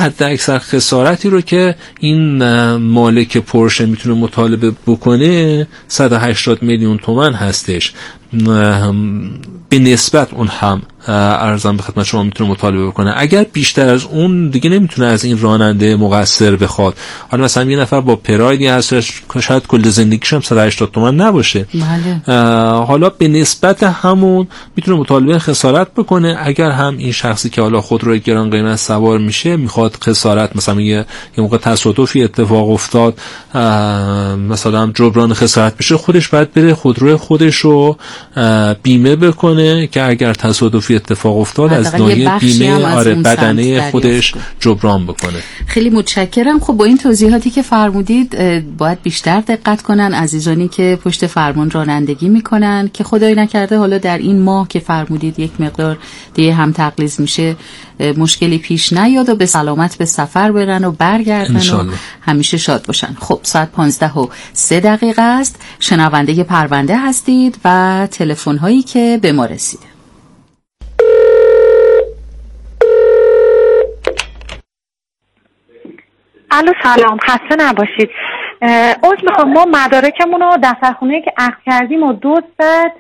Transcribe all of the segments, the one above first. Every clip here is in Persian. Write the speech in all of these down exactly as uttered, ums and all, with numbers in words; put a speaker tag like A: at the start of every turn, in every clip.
A: حد اکثر خسارتی رو که این مالک پورشه میتونه مطالبه بکنه صد و هشتاد میلیون تومان هستش. به نسبت اون هم ارزم به خدمت شما میتونه مطالبه بکنه. اگر بیشتر از اون دیگه نمیتونه از این راننده مقصر بخواد. حالا مثلا یه نفر با پرایدی هستش شاید کل زندگیش هم صد و هشتاد تومان نباشه، بله. حالا به نسبت همون میتونه مطالبه خسارت بکنه. اگر هم این شخصی که حالا خودروی گران قیمت سوار میشه میخواد خسارت، مثلا یه یه موقع تصادفی اتفاق افتاد مثلا جبران خسارت بشه، خودش باید بره خودروی خودش رو بیمه بکنه که اگر تصادفی اتفاق افتاد از ناحیه بیمه آره بدنه خودش جبران بکنه.
B: خیلی متشکرم. خب با این توضیحاتی که فرمودید باید بیشتر دقت کنن عزیزانی که پشت فرمان رانندگی میکنن که خدای نکرده حالا در این ماه که فرمودید یک مقدار دیگه هم تقلیز میشه مشکلی پیش نیاد و به سلامت به سفر برن و برگردن و همیشه شاد باشن. خب ساعت پانزده و سه دقیقه است. شنونده پرونده هستید و تلفن هایی که به ما رسیده.
C: الو سلام، خسته نباشید. اوج میخوام ما مدارکمون رو دفترخونه که اخذ کردیم و دو زد،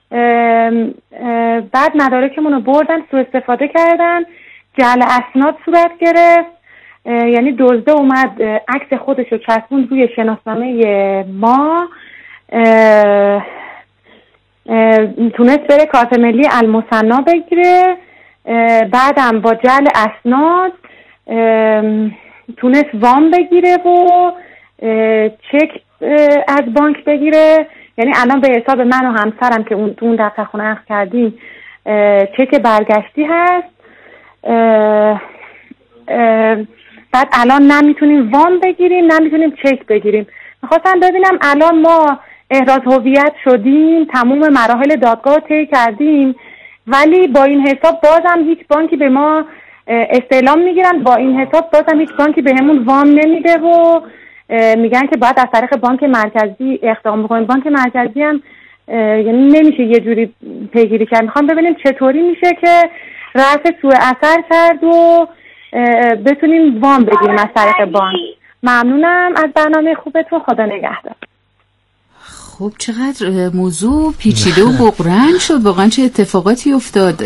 C: بعد مدارکمون رو بردن سوء استفاده کردن، جعل اسناد صورت گرفت، یعنی دزده اومد عکس خودش رو چسبون روی شناسنامه ما، تونست بره کارت ملی المثنا بگیره، بعدم با جعل اسناد تونست وام بگیره و چک از بانک بگیره. یعنی الان به حساب من و همسرم که اون تو اون دفترخونه اخذ کردیم چک برگشتی هست. اه اه بعد الان نمیتونیم وام بگیریم نمیتونیم چک بگیریم. میخواستم ببینم الان ما احراز هویت شدیم، تموم مراحل دادگاه طی کردیم، ولی با این حساب بازم هیچ بانکی به ما استعلام میگیرن، با این حساب بازم هیچ بانکی به همون وام نمیده و میگن که باید از طریق بانک مرکزی اقدام بکنیم. بانک مرکزی هم یعنی نمیشه یه جوری پیگیری کرد. میخوام ببینیم چطوری میشه که رفع سوء اثر کرد و بتونیم وام بگیریم از طریق بانک. ممنونم از برنامه خوبتون، خدا نگهدار.
B: خب چقدر موضوع پیچیده و بغرنج شد، واقعا چه اتفاقاتی افتاد.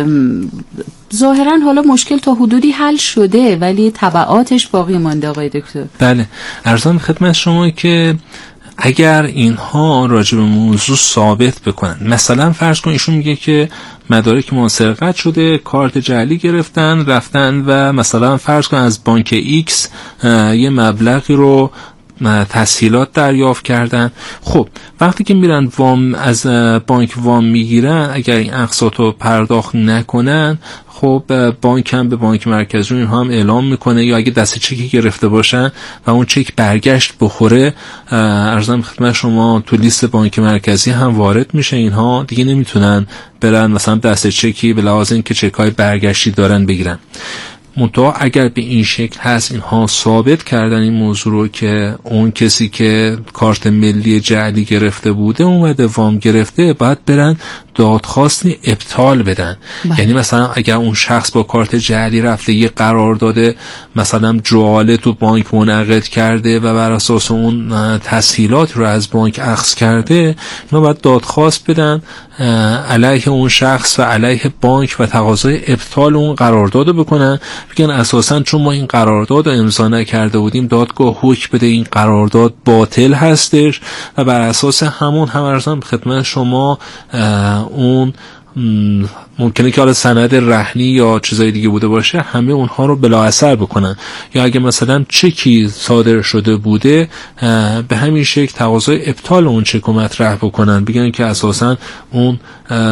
B: ظاهرا حالا مشکل تا حدودی حل شده ولی تبعاتش باقی مانده آقای دکتر.
A: بله، عرضم خدمت شما که اگر اینها راجع به موضوع ثابت بکنن، مثلا فرض کن ایشون میگه که مدارک ما سرقت شده، کارت جعلی گرفتن رفتن و مثلا فرض کن از بانک ایکس یه مبلغی رو تسهیلات دریافت کردن. خب وقتی که میرن وام از بانک وام میگیرن، اگر این اقساط رو پرداخت نکنن، خب بانک هم به بانک مرکزی اینها هم اعلام میکنه، یا اگه دست چکی گرفته باشن و اون چک برگشت بخوره، عرضم خدمت شما تو لیست بانک مرکزی هم وارد میشه. اینها دیگه نمیتونن برن مثلا دست چکی به لحاظ اینکه چکای برگشتی دارن بگیرن. منتها اگر به این شکل هست اینها ثابت کردن این موضوع رو که اون کسی که کارت ملی جعلی گرفته بوده اومده وام گرفته، باید برن دادخواست ابطال بدن. بله. یعنی مثلا اگر اون شخص با کارت جعلی رفته یه قرارداد مثلا جعاله تو بانک منعقد کرده و بر اساس اون تسهیلات رو از بانک اخذ کرده، اینا باید دادخواست بدن علیه اون شخص و علیه بانک و تقاضای ابطال اون قرارداد رو بکنن. بگن اساساً چون ما این قرارداد رو امضا نکرده بودیم، دادگاه حکم بده این قرارداد باطل هستش و بر اساس همون هم ارزم خدمت شما اون ممکنه که حالا سند رهنی یا چیزای دیگه بوده باشه، همه اونها رو بلا اثر بکنن. یا اگه مثلا چکی صادر شده بوده، به همین شکل تقاضای ابطال اون چک رو مطرح بکنن، بگن که اساسا اون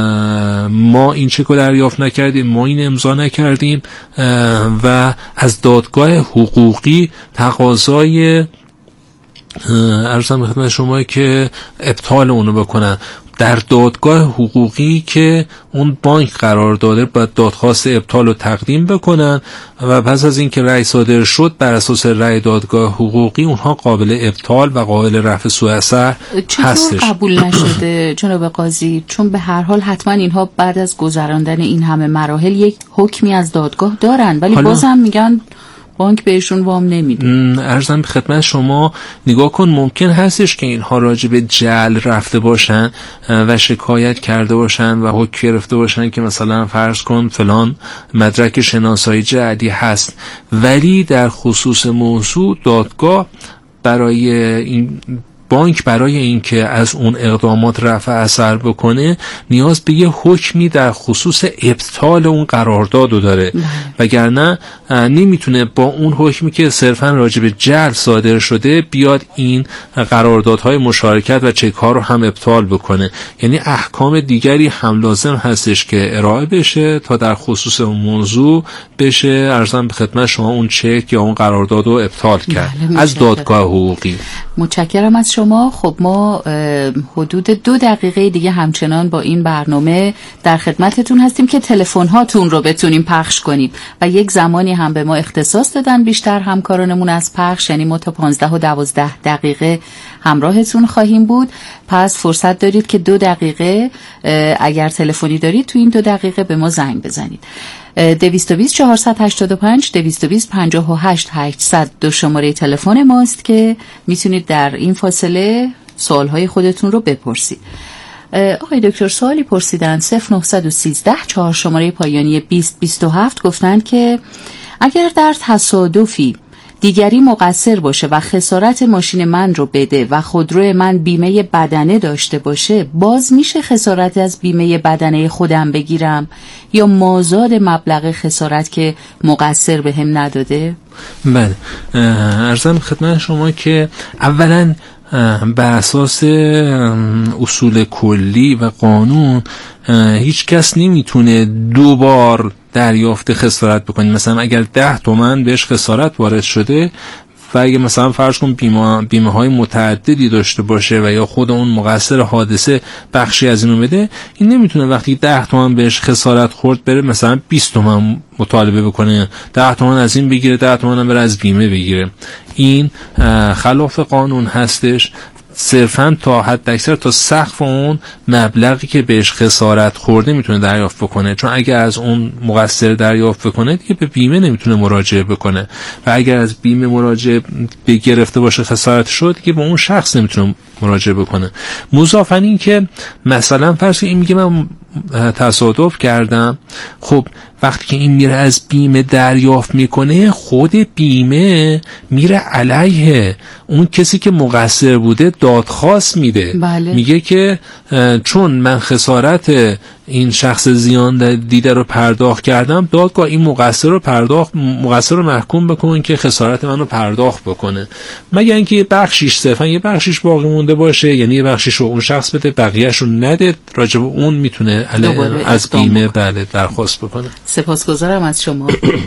A: ما این چک رو دریافت نکردیم، ما این امضا نکردیم و از دادگاه حقوقی تقاضای عرضم خدمت شما که ابطال اونو بکنن. در دادگاه حقوقی که اون بانک قرار داده باید دادخواست ابطال رو تقدیم بکنن و پس از اینکه رأی صادر شد بر اساس رأی دادگاه حقوقی اونها قابل ابطال و قابل رفع سوء اثر هستش.
B: چطور قبول نشده جناب قاضی؟ چون به هر حال حتما اینها بعد از گذراندن این همه مراحل یک حکمی از دادگاه دارن، ولی بازم میگن بانک بهشون وام نمیده.
A: عرضم به خدمت شما نگاه کن، ممکن هستش که اینها راجع به جعل رفته باشن و شکایت کرده باشن و حکم گرفته باشن که مثلا فرض کن فلان مدرک شناسایی جعلی هست، ولی در خصوص موضوع دادگاه برای این بانک برای اینکه از اون اقدامات رفع اثر بکنه نیاز به یه حکمی در خصوص ابطال اون قرارداد رو داره، وگرنه نمیتونه با اون حکمی که صرفا راجع به جعل صادر شده بیاد این قراردادهای مشارکت و چک ها رو هم ابطال بکنه. یعنی احکام دیگری هم لازم هستش که ارائه بشه تا در خصوص اون موضوع بشه ارزم به خدمت شما اون چک یا اون قرارداد رو ابطال کرد از دادگاه حقوقی.
B: متشکرم از شما. خب ما حدود دو دقیقه دیگه همچنان با این برنامه در خدمتتون هستیم که تلفن هاتون رو بتونیم پخش کنیم و یک زمانی هم به ما اختصاص دادن بیشتر همکارانمون از پخش، یعنی ما تا پانزده و دوازده دقیقه همراهتون خواهیم بود. پس فرصت دارید که دو دقیقه اگر تلفنی دارید تو این دو دقیقه به ما زنگ بزنید. دویست و بیست چهارصد و هشتاد و پنج دویست و بیست پنجاه و هشت هشتصد دو شماره تلفن ماست که میتونید در این فاصله سوالهای خودتون رو بپرسید. آقای دکتر سوالی پرسیدن صفر نه یک سه چهار شماره پایانی بیست بیست و هفت گفتن که اگر در تصادفی دیگری مقصر باشه و خسارت ماشین من رو بده و خودرو من بیمه بدنه داشته باشه، باز میشه خسارت از بیمه بدنه خودم بگیرم یا مازاد مبلغ خسارت که مقصر به هم نداده؟
A: بله، عرضم خدمت شما که اولا بر اساس اصول کلی و قانون هیچ کس نمیتونه دو بار دریافت خسارت بکنه. مثلا اگر ده تومن بهش خسارت وارد شده و اگه مثلا فرض کن بیمه, بیمه های متعددی داشته باشه و یا خود اون مقصر حادثه بخشی از اینو بده، این نمیتونه وقتی ده تومن بهش خسارت خورد بره مثلا بیست تومن مطالبه بکنه، ده تومن از این بگیره، ده تومن هم بره از بیمه بگیره. این خلاف قانون هستش. صرفاً تا حد اکثر تا سقف اون مبلغی که بهش خسارت خورده میتونه دریافت بکنه، چون اگر از اون مقصر دریافت بکنه دیگه به بیمه نمیتونه مراجعه بکنه و اگر از بیمه مراجعه بگرفته باشه خسارت شد دیگه به اون شخص نمیتونه مراجعه بکنه. مضافاً این که مثلا فرض این میگه من تصادف کردم، خب وقتی که این میره از بیمه دریافت میکنه خود بیمه میره علیه اون کسی که مقصر بوده دادخواست میده.
B: بله.
A: میگه که چون من خسارت این شخص زیان دیده رو پرداخت کردم، دادگاه این مقصر رو پرداخت مقصر رو محکوم بکنه که خسارت من رو پرداخت بکنه، مگر اینکه یه بخشیش صرفا یه بخشیش باقی مونده باشه، یعنی یه بخشیش رو اون شخص بده بقیه‌اش رو نده، راجب اون میتونه از بیمه بله درخواست بکنه.
B: سپاسگزارم از شما.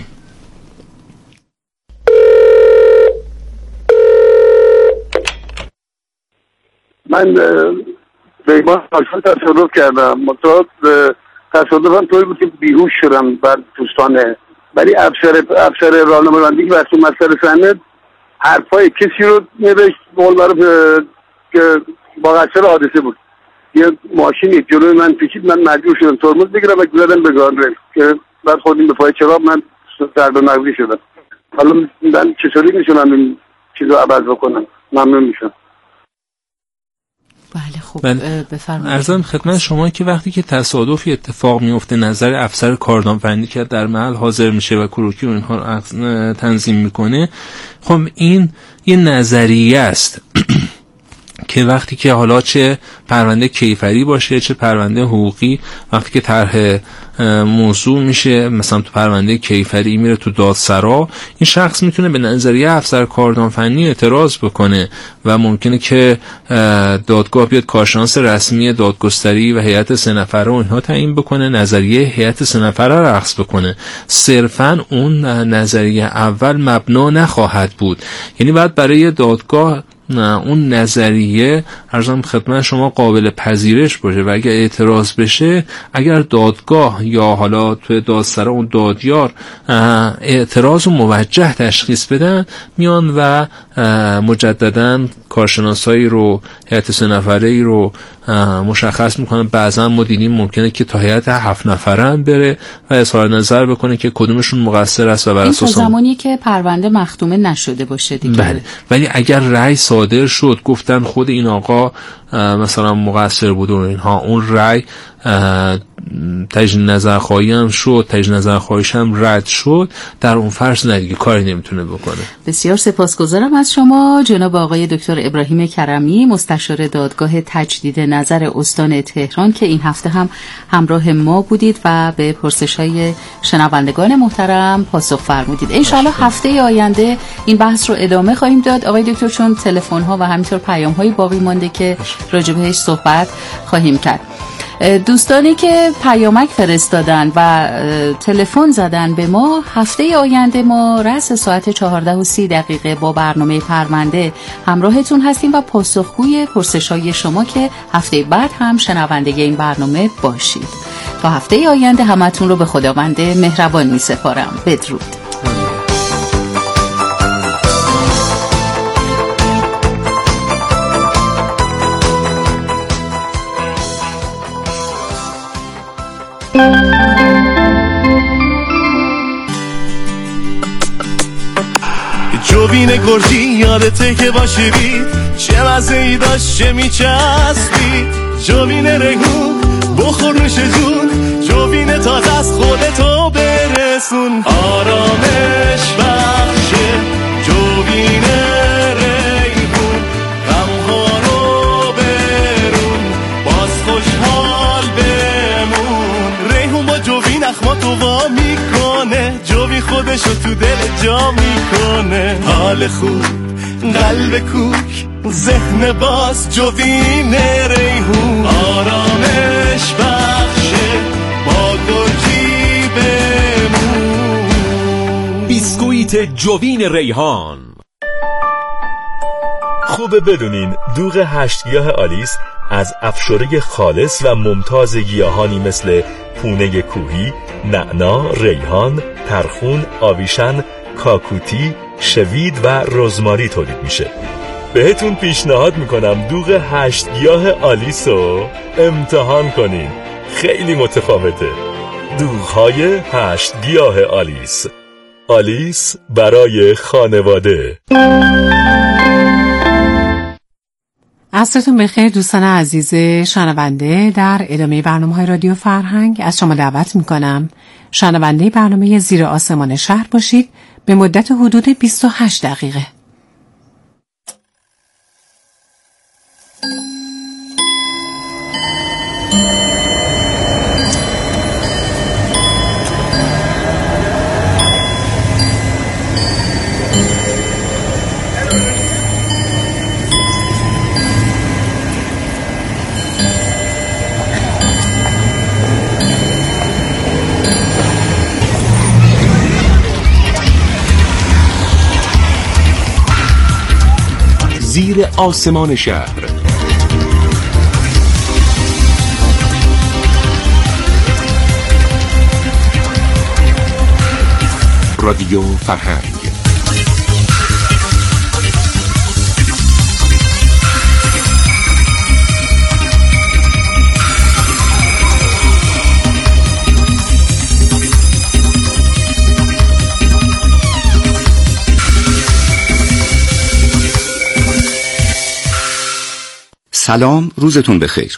D: من بیمان آشان تصادف کردم، مطابق تصادفم طوری بود که بیهوش شدم بعد دوستانه، ولی افسر افسر راهنمایی که وقتی مسئله سند حرفای کسی رو نوشت بول برای که با قصر حادثه بود. یه ماشینی جلوی من پیچید، من مجبور شدم ترمز بگیرم و گذاشتم به گاردریل که بعد خودیم به پای چراغ من ضربه مغزی شدم. حالا من چطوری میتونم این چیزو عوض بکنم؟ ممنون میشم.
B: بله خب
A: بله.
B: بفرمایید.
A: عرضم خدمت شما که وقتی که تصادفی اتفاق میفته نظر افسر کاردان فنی که در محل حاضر میشه و کروکی و اینها تنظیم میکنه، خب این یه نظریه است که وقتی که حالا چه پرونده کیفری باشه چه پرونده حقوقی، وقتی که طرح موضوع میشه مثلا تو پرونده کیفری میره تو دادسرا، این شخص میتونه به نظریه افسر کاردان فنی اعتراض بکنه و ممکنه که دادگاه بیاد کارشناس رسمی دادگستری و هیئت سه نفره و اینها تعیین بکنه، نظریه هیئت سه نفره رو اخذ بکنه. صرفا اون نظریه اول مبنا نخواهد بود، یعنی باید برای دادگاه نه اون نظریه عرضم خدمت شما قابل پذیرش باشه و اگر اعتراض بشه، اگر دادگاه یا حالا توی دادسرا اون دادیار اعتراض و موجه تشخیص بدن، میان و مجددا کارشناسایی رو، هیئت سه نفره‌ای رو مشخص میکنن. بعضا ما دیدیم ممکنه که تا هیئت هفت نفره هم بره و اظهار نظر بکنه که کدومشون مقصر است و بر اساس
B: این تا زمانی که پرونده مختومه نشده باشه دیگه.
A: بله. ولی اگر رأی صادر شد گفتن خود این آقا مثلا مقصر بود و اینها، اون رأی تجدید نظرخواهی هم شد، تجدید نظرخواهیش هم رد شد، در اون فرض نه دیگه کاری نمیتونه بکنه.
B: بسیار سپاسگزارم از شما جناب آقای دکتر ابراهیم کرمی، مستشار دادگاه تجدید نظر استان تهران که این هفته هم همراه ما بودید و به پرسش‌های شنوندگان محترم پاسخ فرمودید. انشاءالله هفته آینده این بحث رو ادامه خواهیم داد آقای دکتر، چون تلفن‌ها و همینطور پیام‌های باقی مانده که راجع بهش صحبت خواهیم کرد. دوستانی که پیامک فرستادن و تلفن زدن به ما، هفته آینده ما رأس ساعت چهارده و سی دقیقه با برنامه پرونده همراهتون هستیم و پاسخگوی پرسش‌های شما که هفته بعد هم شنونده این برنامه باشید. تا هفته آینده همتون رو به خداوند مهربان می سپارم. بدرود.
E: جوین گرجی یادته که باشی بید، چه مزه ای داشت چه میچسبید. جوین ریحون بخور نوش جون، جوین تازه از خودتو برسون. آرامش بخشه جوین ریحون، غمها رو برون باز خوشحال بمون. ریحون با جوین اخماتو وا میکنه، جوین خودشو تو دل جا میکنه. حال خوب قلب کوک ذهن باز جوین ریحون. آرامش بخشه با گرجی بمون.
F: بیسکویت جوین ریحان. خوبه بدونین دوغ هشت گیاه آلیس از افشاره خالص و ممتاز گیاهانی مثل پونه کوهی، نعنا، ریحان، ترخون، آویشن، کاکوتی، شوید و رزماری تولید میشه. بهتون پیشنهاد میکنم دوغ هشت گیاه آلیس رو امتحان کنین، خیلی متفاوته. دوغ‌های هشت گیاه آلیس، آلیس برای خانواده.
G: عصرتون بخیر دوستان عزیز شنونده. در ادامه برنامه‌های رادیو فرهنگ از شما دعوت میکنم شنونده برنامه زیر آسمان شهر باشید به مدت حدود بیست و هشت دقیقه.
F: زیر آسمان شهر. رادیو فرهنگ.
H: سلام، روزتون بخیر.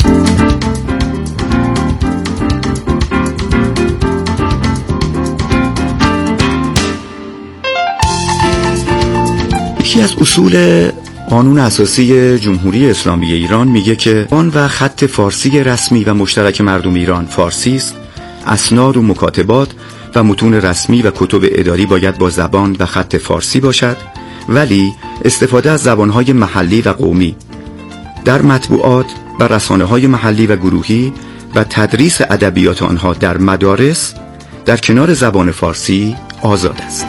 H: یکی از اصول قانون اساسی جمهوری اسلامی ایران میگه که آن و خط فارسی رسمی و مشترک مردم ایران فارسی است. اسناد و مکاتبات و متون رسمی و کتب اداری باید با زبان و خط فارسی باشد، ولی استفاده از زبانهای محلی و قومی در مطبوعات و رسانه‌های محلی و گروهی و تدریس ادبیات آنها در مدارس در کنار زبان فارسی آزاد است.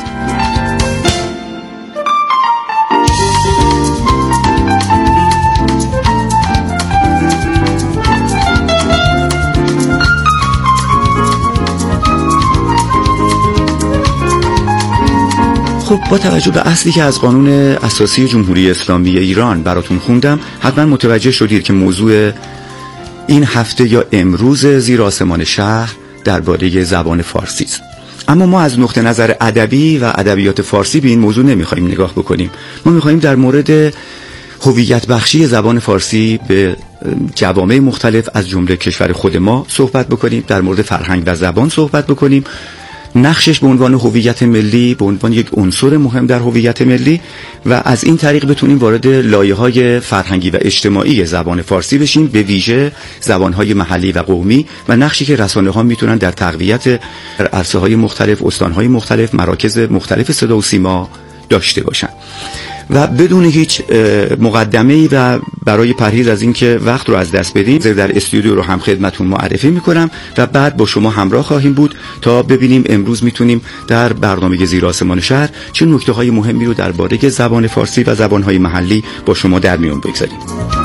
H: خب با توجه به اصلی که از قانون اساسی جمهوری اسلامی ایران براتون خوندم، حتما متوجه شدید که موضوع این هفته یا امروز زیر آسمان شهر درباره زبان فارسی است. اما ما از نقطه نظر ادبی و ادبیات فارسی به این موضوع نمیخوایم نگاه بکنیم. ما میخوایم در مورد هویت بخشی زبان فارسی به جوامع مختلف از جمله کشور خود ما صحبت بکنیم، در مورد فرهنگ و زبان صحبت بکنیم، نقشش به عنوان هویت ملی، به عنوان یک عنصر مهم در هویت ملی، و از این طریق بتونیم وارد لایه‌های فرهنگی و اجتماعی زبان فارسی بشیم، به ویژه زبان‌های محلی و قومی و نقشی که رسانه‌ها میتونن در تقویت عرصه‌های مختلف، استان‌های مختلف، مراکز مختلف صدا و سیما داشته باشن. و بدون هیچ مقدمه‌ای و برای پرهیز از اینکه وقت رو از دست بدیم، در استودیو رو هم خدمتتون معرفی میکنم و بعد با شما همراه خواهیم بود تا ببینیم امروز میتونیم در برنامه زیر آسمان شهر چه نکته‌های مهمی رو درباره زبان فارسی و زبان‌های محلی با شما در میون بگذاریم.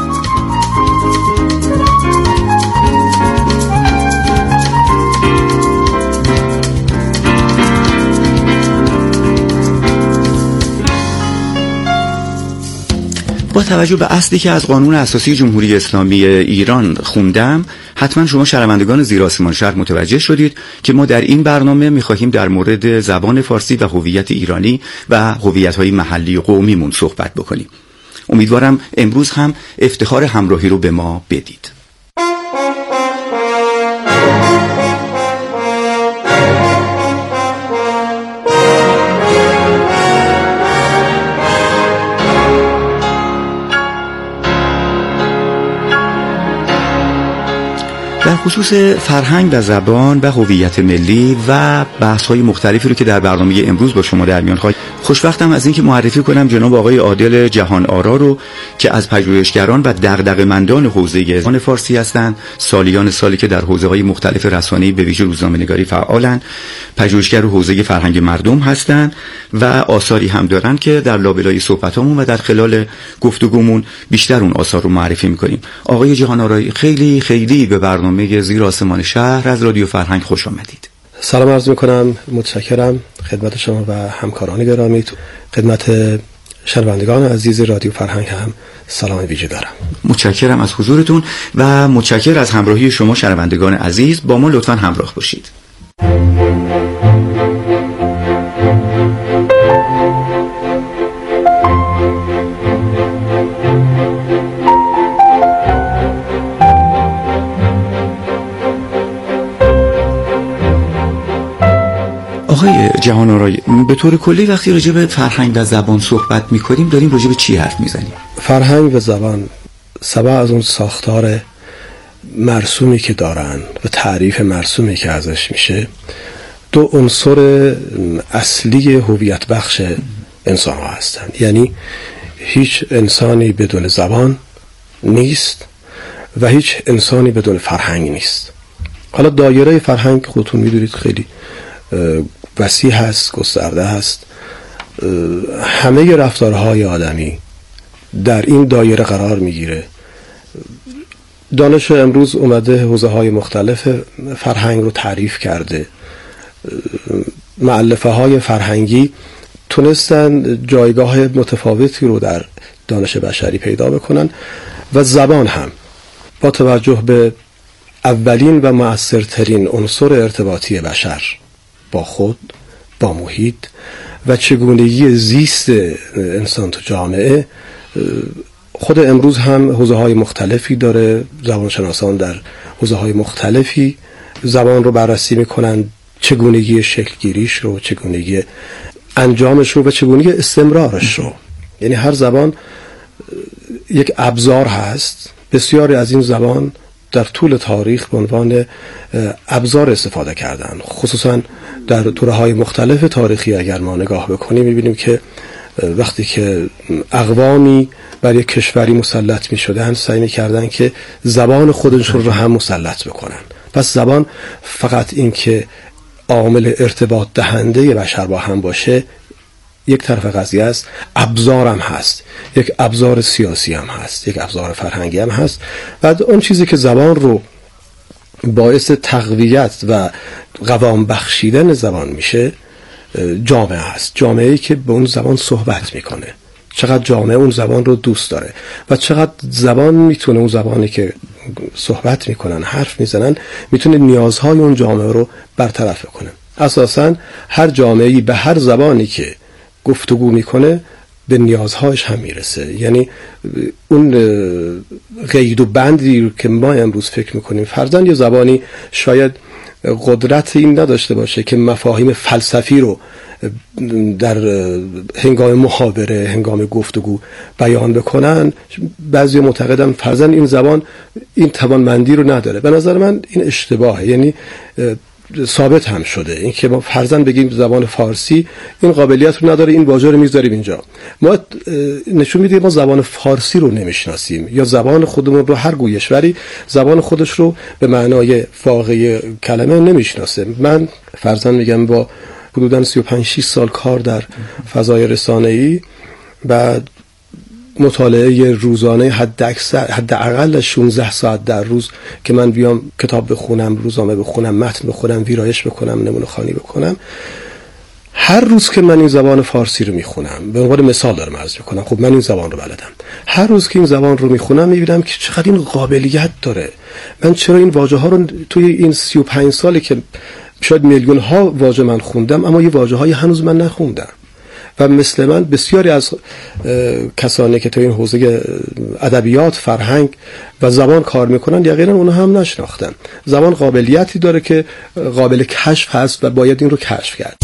H: با توجه به اصلی که از قانون اساسی جمهوری اسلامی ایران خوندم، حتما شما شنوندگان زیر آسمان شهر متوجه شدید که ما در این برنامه می‌خواهیم در مورد زبان فارسی و هویت ایرانی و هویت‌های محلی و قومیمون صحبت بکنیم. امیدوارم امروز هم افتخار همراهی رو به ما بدید. در خصوص فرهنگ و زبان و هویت ملی و بحث‌های مختلفی رو که در برنامه امروز با شما در میان خواهیم، خوشبختم از اینکه معرفی کنم جناب آقای عادل جهان آرا رو که از پژوهشگران و دغدغه‌مندان حوزه زبان فارسی هستند. سالیان سالی که در حوزه‌های مختلف رسانه‌ای به ویژه روزنامه‌نگاری فعالند، پژوهشگر حوزه فرهنگ مردم هستند و آثاری هم دارن که در لابلای صحبتامون و در خلال گفتگومون بیشتر اون آثار رو معرفی می‌کنیم. آقای جهان آرا، خیلی خیلی به برنامه زیر آسمان شهر از رادیو فرهنگ خوش آمدید.
I: سلام عرض میکنم، متشکرم خدمت شما و همکاران گرامی. خدمت شنوندگان عزیز رادیو فرهنگ هم سلام ویژه دارم.
H: متشکرم از حضورتون و متشکر از همراهی شما شنوندگان عزیز. با ما لطفاً همراه باشید. آقای جهان آرای، به طور کلی وقتی راجع به فرهنگ و زبان صحبت می‌کنیم داریم راجع به چی حرف میزنیم؟
I: فرهنگ و زبان سبب از اون ساختار مرسومی که دارن و تعریف مرسومی که ازش میشه، دو عنصر اصلی هویت بخش انسان ها هستن. یعنی هیچ انسانی بدون زبان نیست و هیچ انسانی بدون فرهنگ نیست. حالا دایره فرهنگ خودتون میدونید خیلی وسیع هست، گسترده هست. همه رفتارهای آدمی در این دایره قرار میگیره. دانش امروز اومده حوزه های مختلف فرهنگ رو تعریف کرده. مؤلفه های فرهنگی تونستن جایگاه متفاوتی رو در دانش بشری پیدا بکنن و زبان هم با توجه به اولین و مؤثرترین عنصر ارتباطی بشر با خود، با محیط و چگونگی زیست انسان تو جامعه، خود امروز هم حوزه های مختلفی داره. زبانشناسان در حوزه های مختلفی زبان رو بررسی میکنن، چگونگی شکلگیریش رو، چگونگی انجامش رو و چگونگی استمرارش رو. یعنی هر زبان یک ابزار هست. بسیاری از این زبان در طول تاریخ به عنوان ابزار استفاده کردن. خصوصا در دوره‌های مختلف تاریخی اگر ما نگاه بکنیم می‌بینیم که وقتی که اقوامی بر یک کشوری مسلط می‌شدن سعی می‌کردن که زبان خودشون رو هم مسلط بکنن. پس زبان فقط این که عامل ارتباط دهنده بشر با هم باشه یک طرف قضیه است، ابزارم هست، یک ابزار سیاسی هم هست، یک ابزار فرهنگی هم هست. و اون چیزی که زبان رو باعث تقویت و قوام بخشیدن زبان میشه جامعه هست، جامعه‌ای که به اون زبان صحبت میکنه، چقدر جامعه اون زبان رو دوست داره و چقدر زبان میتونه، اون زبانی که صحبت میکنن، حرف میزنن، میتونه نیازهای اون جامعه رو برطرف کنه. اساساً هر جامعه‌ای به هر زبانی که گفتگو میکنه به نیازهاش هم میرسه. یعنی اون قید و بندی رو که ما امروز فکر میکنیم فرضاً یه زبانی شاید قدرت این نداشته باشه که مفاهیم فلسفی رو در هنگام محاوره، هنگام گفتگو بیان بکنن، بعضی معتقدن فرضاً این زبان این توانمندی رو نداره. به نظر من این اشتباهه. یعنی ثابت هم شده این که ما فرضاً بگیم زبان فارسی این قابلیت رو نداره، این واژه رو میذاریم اینجا، ما نشون میده ما زبان فارسی رو نمیشناسیم یا زبان خودمون رو، هر گویشوری زبان خودش رو به معنای واقعی کلمه نمیشناسه. من فرضاً میگم با حدوداً سی و پنج شش سال کار در فضای رسانه‌ای و مطالعه روزانه حد اکثر حداقل شانزده ساعت در روز که من بیام کتاب بخونم، روزنامه بخونم، متن بخونم، ویرایش بکنم، نمونه خوانی بکنم، هر روز که من این زبان فارسی رو میخونم، به عنوان مثال دارم عرض میکنم، خب من این زبان رو بلدم، هر روز که این زبان رو میخونم میبینم که چقدر این قابلیت داره. من چرا این واژه ها رو توی این سی و پنج سالی که شاید میلیون ها واژه من خوندم، اما یه واژه های هنوز من نخوندم. و مثل من بسیاری از کسانی که تو این حوزه ادبیات، فرهنگ و زبان کار میکنن یقینا اونها هم نشناختن. زبان قابلیتی داره که قابل کشف هست و باید این رو کشف کرد.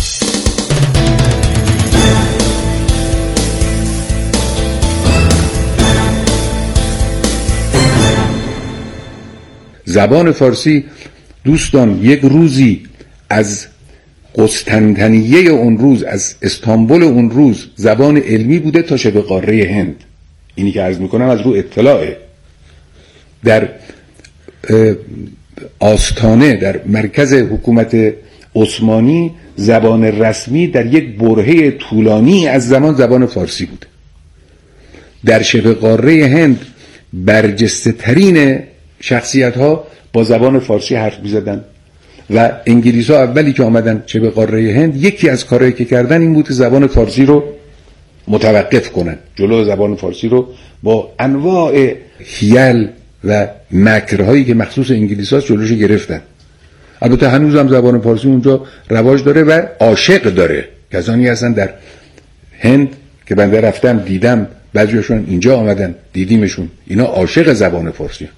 J: زبان فارسی دوستان یک روزی از قسطنطنیه اون روز، از استانبول اون روز زبان علمی بوده تا شبه قاره هند. اینی که عرض میکنم از رو اطلاعه. در آستانه، در مرکز حکومت عثمانی زبان رسمی در یک برهه طولانی از زمان زبان فارسی بوده. در شبه قاره هند برجسته ترین شخصیت ها با زبان فارسی حرف می‌زدن و انگلیس ها اولی که آمدن چه به قاره هند، یکی از کارهایی که کردن این بود که زبان فارسی رو متوقف کنن، جلو زبان فارسی رو با انواع حیل و مکرهایی که مخصوص انگلیس هاست جلوش گرفتن. البته هنوز هم زبان فارسی اونجا رواج داره و عاشق داره. کسانی هستن در هند که بنده رفتم دیدم، بعضیشون اینجا آمدن دیدیمشون، اینا عاشق زبان فارسی.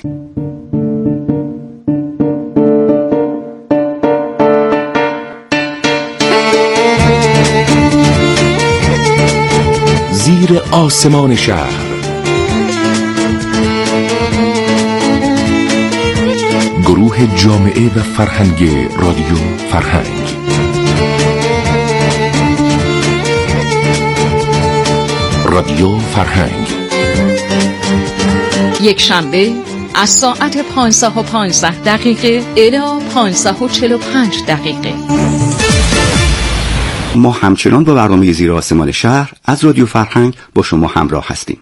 K: زیر آسمان شهر، گروه جامعه و فرهنگ رادیو فرهنگ. رادیو فرهنگ
L: یک شنبه از ساعت پانزده و پانزده دقیقه الی پانزده و چهل و پنج دقیقه.
H: ما همچنان با برنامه زیر آسمان شهر از رادیو فرهنگ با شما همراه هستیم.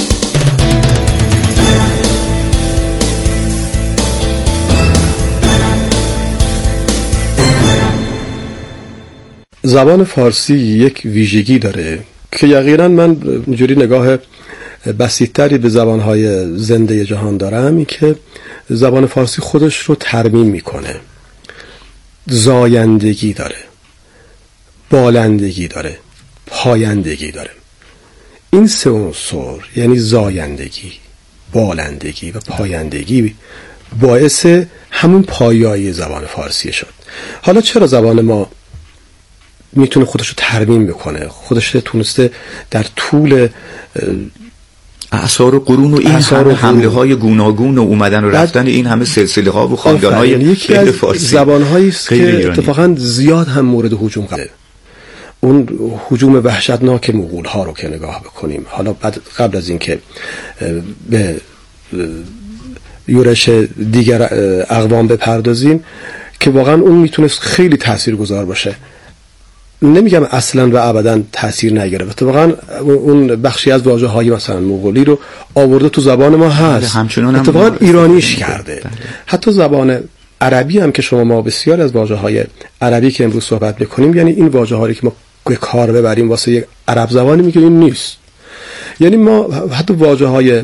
I: زبان فارسی یک ویژگی داره که یقینا من اینجوری نگاه بسیطتری به زبانهای زنده جهان دارم، این که زبان فارسی خودش رو ترمیم میکنه، زایندگی داره، بالندگی داره، پایندگی داره. این سه عنصر یعنی زایندگی، بالندگی و پایندگی باعث همون پایایی زبان فارسی شد. حالا چرا زبان ما میتونه خودش رو ترمیم بکنه، خودش تونسته در طول
H: اعصار و قرون و این همه حمله های گوناگون و اومدن و رفتن این همه سلسله ها و خاندان های
I: یکی از زبان هایی است که اتفاقا زیاد هم مورد هجوم قرار، اون هجوم وحشتناک مغول ها رو که نگاه بکنیم، حالا بعد قبل از این که به یورش دیگر اقوام بپردازیم، که واقعا اون میتونست خیلی تاثیرگذار باشه. نمیگم اصلا و ابدا تاثیر نگرفت، واقعا اون بخشی از واژه های مثلا مغولی رو آورده تو زبان ما هست، اتفاقا ایرانیش کرده. حتی زبان عربی هم که شما ما بسیار از واژه‌های عربی که امروز صحبت می‌کنیم، یعنی این واژه‌هایی که ما به کار ببریم واسه یک عرب زبانی میگیم این نیست. یعنی ما حتی واژه‌های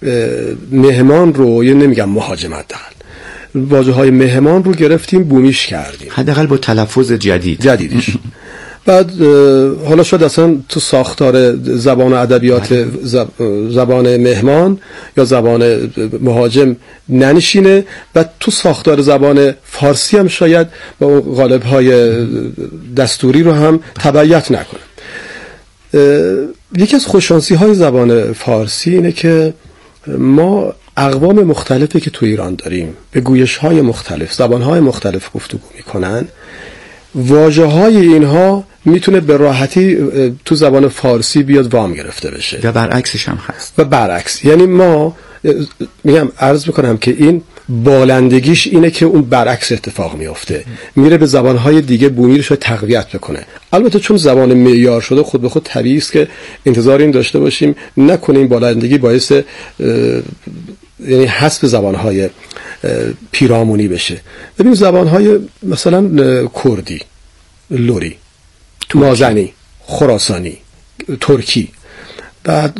I: مهمان رو، یعنی نمیگم مهاجمت دقل، واژه‌های مهمان رو گرفتیم بومیش کردیم،
H: حداقل با تلفظ جدید
I: جدیدش. بعد حالا شاید اصلا تو ساختار زبان و ادبیات زبان مهمان یا زبان مهاجم ننشینه و تو ساختار زبان فارسی هم شاید با اون قالب‌های دستوری رو هم تبعیت نکنه. یکی از خوششانسی‌های زبان فارسی اینه که ما اقوام مختلفی که تو ایران داریم به گویش‌های مختلف، زبان‌های مختلف گفتگو می‌کنن، واژه‌های اینها میتونه به راحتی تو زبان فارسی بیاد وام گرفته بشه
H: و برعکسش هم هست.
I: و برعکس، یعنی ما میگم عرض میکنم که این بالندگیش اینه که اون برعکس اتفاق میفته، میره به زبانهای دیگه بومیرش رو تقویت بکنه. البته چون زبان معیار شده خود به خود طبیعی است که انتظار این داشته باشیم نکنه این بالندگی باعث یعنی حذف زبانهای پیرامونی بشه. ببین زبانهای مثلا کردی، لری، مازنی، خراسانی، ترکی، بعد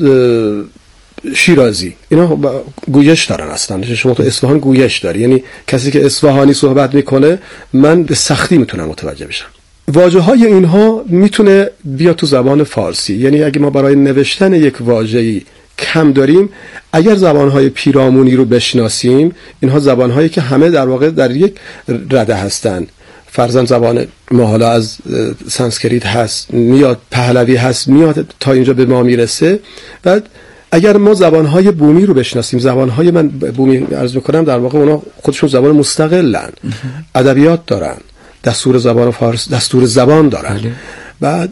I: شیرازی، اینا گویش دارن اصلا. شما تو اصفهان گویش داری، یعنی کسی که اصفهانی صحبت میکنه من به سختی میتونم متوجه بشم. واژه های اینها میتونه بیا تو زبان فارسی، یعنی اگه ما برای نوشتن یک واژه‌ای کم داریم، اگر زبانهای پیرامونی رو بشناسیم، اینها زبانهایی که همه در واقع در یک رده هستن. فرضاً زبان ما حالا از سانسکریت هست میاد، پهلوی هست میاد تا اینجا به ما میرسه. بعد اگر ما زبانهای بومی رو بشناسیم، زبانهای من بومی عرض میکنم در واقع اونا خودشون زبان مستقلن، ادبیات دارن، دستور زبان فارس دستور زبان دارن. بله. بعد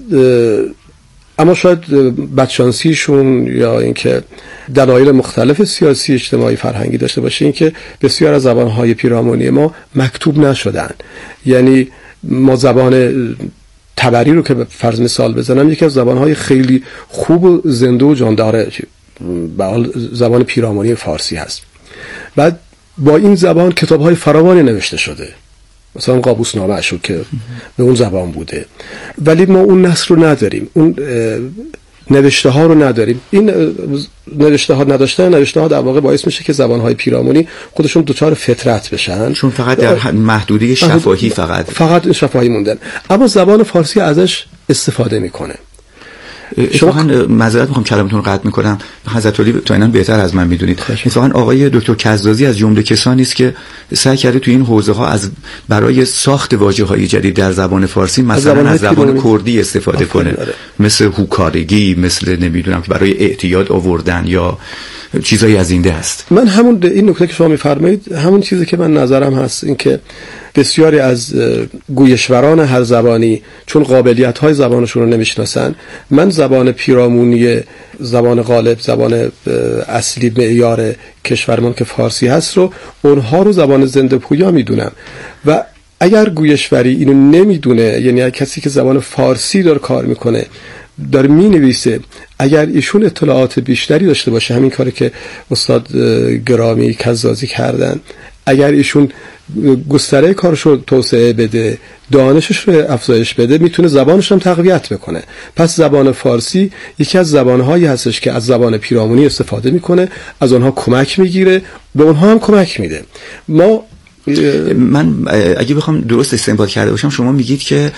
I: اما شاید بدشانسیشون یا اینکه دلایل مختلف سیاسی، اجتماعی، فرهنگی داشته باشه اینکه بسیار از زبانهای پیرامونی ما مکتوب نشدن. یعنی ما زبان تبری رو که فرض مثال بزنم یکی از زبانهای خیلی خوب و زنده و جاندار به حال زبان پیرامونی فارسی هست. بعد با این زبان کتاب‌های فراوانی نوشته شده، مثلا قابوس نامه اشو که به اون زبان بوده، ولی ما اون نثر رو نداریم، اون نوشته ها رو نداریم. این نوشته ها نداشتن نوشته ها در واقع باعث میشه که زبان های پیرامونی خودشون دوچار فطرت بشن،
H: چون فقط در محدوده شفاهی فقط
I: فقط شفاهی موندن. اما زبان فارسی ازش استفاده میکنه.
H: اتفاقا معذرت میخوام کلامتون رو قطع میکنم، حضرت علی تو اینا بهتر از من میدونید. اتفاقا آقای دکتر کزازی از جمله کسانی است که سعی کرده تو این حوزه ها از برای ساخت واژه‌های جدید در زبان فارسی مثلا از زبان کردی استفاده کنه، داره. مثل هوکارگی، مثل نمیدونم که برای اعتیاد آوردن یا چیزایی از این ده است.
I: من همون این نکته که شما میفرمایید همون چیزی که من نظرم هست، این که بسیاری از گویشوران هر زبانی چون قابلیت‌های زبانشون رو نمیشناسن، من زبان پیرامونی، زبان غالب، زبان اصلی معیار کشورمان که فارسی هست رو اونها رو زبان زنده پویا میدونم. و اگر گویشوری اینو نمیدونه، یعنی کسی که زبان فارسی داره کار میکنه داره می نویسه، اگر ایشون اطلاعات بیشتری داشته باشه، همین کاری که استاد گرامی کزازی کردن، اگر ایشون گستره کارش رو توسعه بده، دانشش رو افزایش بده، میتونه زبانش هم تقویت بکنه. پس زبان فارسی یکی از زبانهایی هستش که از زبان پیرامونی استفاده میکنه، از اونها کمک میگیره، به اونها هم کمک میده. ما
H: من اگه بخوام درست استنباط کرده باشم، شما میگید که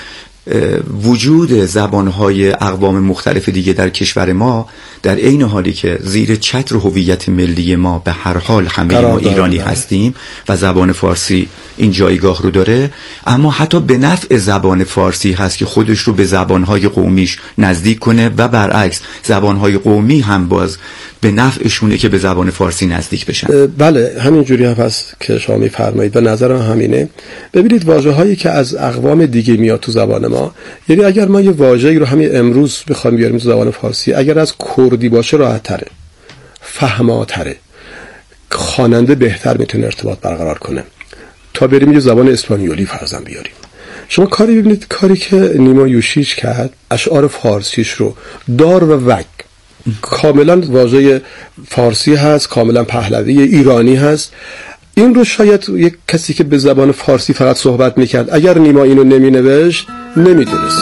H: وجود زبانهای اقوام مختلف دیگه در کشور ما در عین حالی که زیر چتر هویت ملی ما به هر حال همه ما ایرانی داره. هستیم و زبان فارسی این جایگاه رو داره، اما حتی به نفع زبان فارسی هست که خودش رو به زبانهای قومیش نزدیک کنه و برعکس زبانهای قومی هم باز به نفعشونه که به زبان فارسی نزدیک بشن.
I: بله همین جوری هم هست که شما میفرمایید و نظرم همینه. ببینید واژه‌هایی که از اقوام دیگه میاد تو زبان ما، یعنی اگر ما یه واژه‌ای رو همین امروز بخوایم بیاریم تو زبان فارسی، اگر از کردی باشه راحت تره، فهماتره، خواننده بهتر میتونه ارتباط برقرار کنه تا بریم یه زبان اسپانیولی فرضاً بیاریم. شما کاری ببینید، کاری که نیما یوشیچ کرد، اشعار فارسیش رو دار و وگ کاملا واژه فارسی هست، کاملا پهلوی ایرانی هست. این رو شاید یک کسی که به زبان فارسی فقط صحبت میکرد اگر نیما اینو نمی نوشت نمیدونست.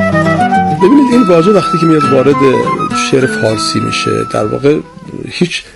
I: ببینید این واژه وقتی که میاد وارد شعر فارسی میشه در واقع هیچ